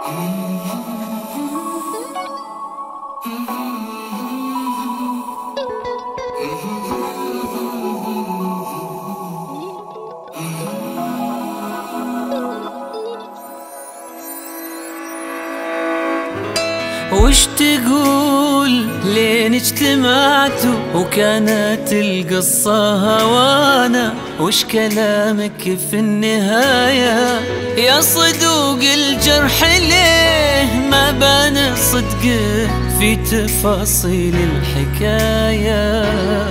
وش تقول لين اجتمعتوا وكانت القصة هوانا؟ وش كلامك في النهاية يا صدوق الجرح؟ ليه ما بان صدقه في تفاصيل الحكاية؟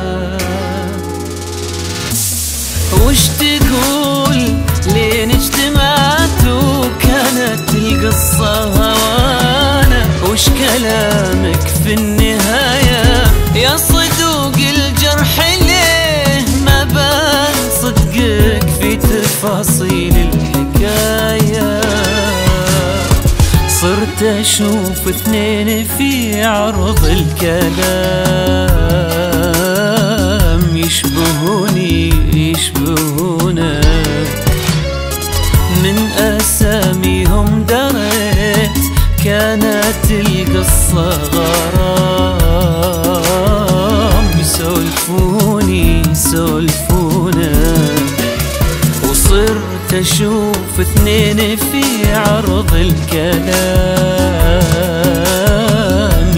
وش تقول لين اجتمعتوا وكانت القصة هوانا؟ وش كلامك في النهاية يا صدوق الجرح؟ ليه ما بان صدقك في تفاصيل الحكاية؟ صرت أشوف اثنين في عرض الكلام يشبهونك، من أساميهم دريت كانت القصة غرام. يسولفونك وصرت أشوف اثنين في عرض الكلام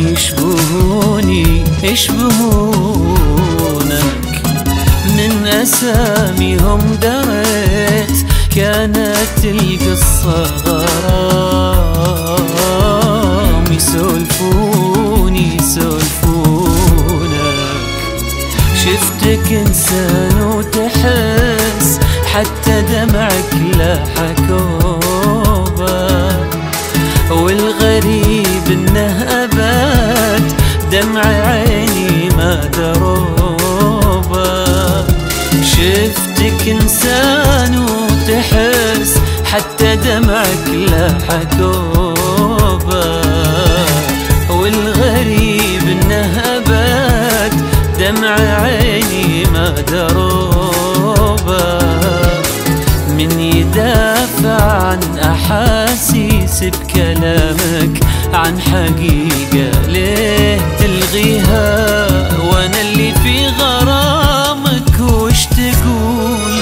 يشبهونك، من أساميهم دريت كانت القصة غرام. يسولفونك شفتك إنسان وتحس حتى دمعك لاح كوبا، والغريب إنه أبد دمع عيني ما دروبا. شفتك إنسان وتحس حتى دمعك لاح كوبا، والغريب إنه أبد دمع عيني ما دروبا. من يدافع عن أحاسيس بكلامك عن حقيقة ليه تلغيها؟ وأنا اللي في غرامك وش تقول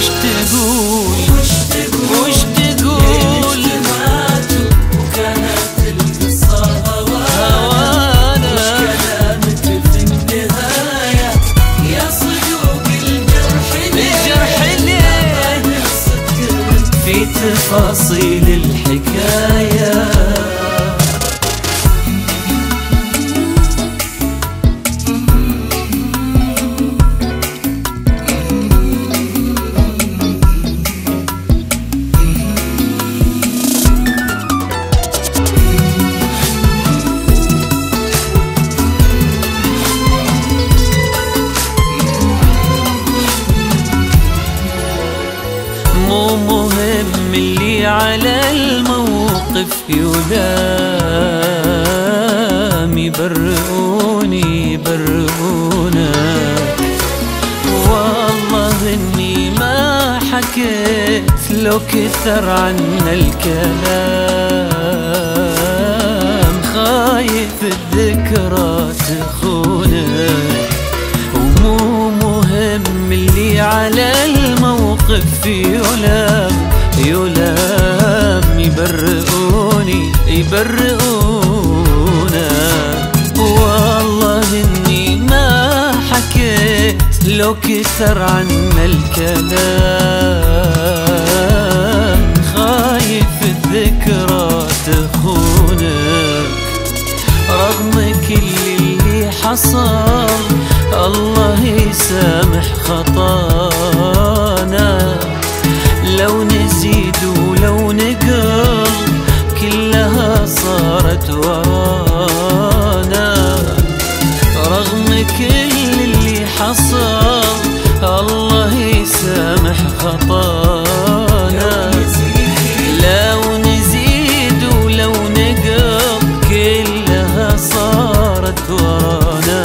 وكانت القصة هوانا؟ وش كلامك في النهاية يا صدوق الجرح؟ ليه في تفاصيل الحكاية؟ مو مهم اللي على الموقف يلام، يبرئونك. والله إني ما حكيت لو كثر عنا الكلام، خايف الذكرى تخونك. ومو مهم اللي على الموقف يلام يبرئونك. والله إني ما حكيت لو كثر عنا الكلام، خايف الذكرى تخونك. رغم كل اللي حصل الله يسامح خطانا، لو نزيد ولو نقل كلها صارت ورانا. رغم كل اللي حصل الله يسامح خطانا، لو نزيد ولو نقل كلها صارت ورانا.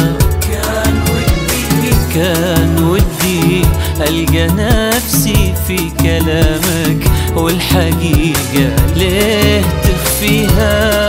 كان ودي ألقى نفسي في كلامك والحقيقة ليه تخفي فيها